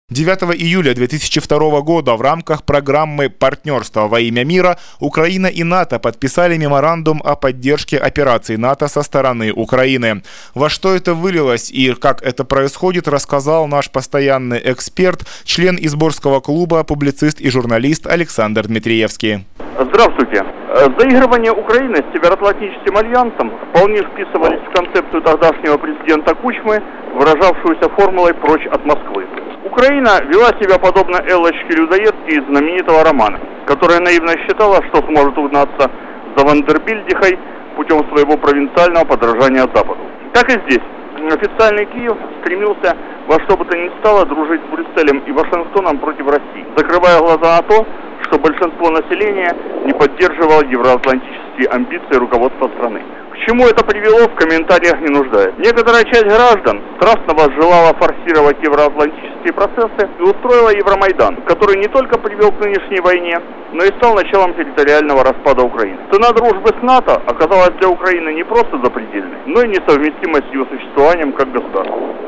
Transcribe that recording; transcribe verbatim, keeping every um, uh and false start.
девятого июля две тысячи второго года в рамках программы «Партнерство во имя мира» Украина и НАТО подписали меморандум о поддержке операций НАТО со стороны Украины. Во что это вылилось и как это происходит, рассказал наш постоянный эксперт, член Изборского клуба, публицист и журналист Александр Дмитриевский. Здравствуйте. Заигрывания Украины с Североатлантическим альянсом вполне вписывались в концепцию тогдашнего президента Кучмы, выражавшуюся формулой «прочь от Москвы». Украина вела себя подобно Эллочке-людоедке из знаменитого романа, которая наивно считала, что сможет угнаться за Вандербильдихой путем своего провинциального подражания Западу. Так и здесь. Официальный Киев стремился во что бы то ни стало дружить с Брюсселем и Вашингтоном против России, закрывая глаза на то, что большинство населения не поддерживало евроатлантические амбиции руководства страны. К чему это привело, в комментариях не нуждается. Некоторая часть граждан страстно возжелала форсировать евроатлантические процессы и устроила Евромайдан, который не только привел к нынешней войне, но и стал началом территориального распада Украины. Цена дружбы с НАТО оказалась для Украины не просто запредельной, но и несовместимой с ее существованием как государства.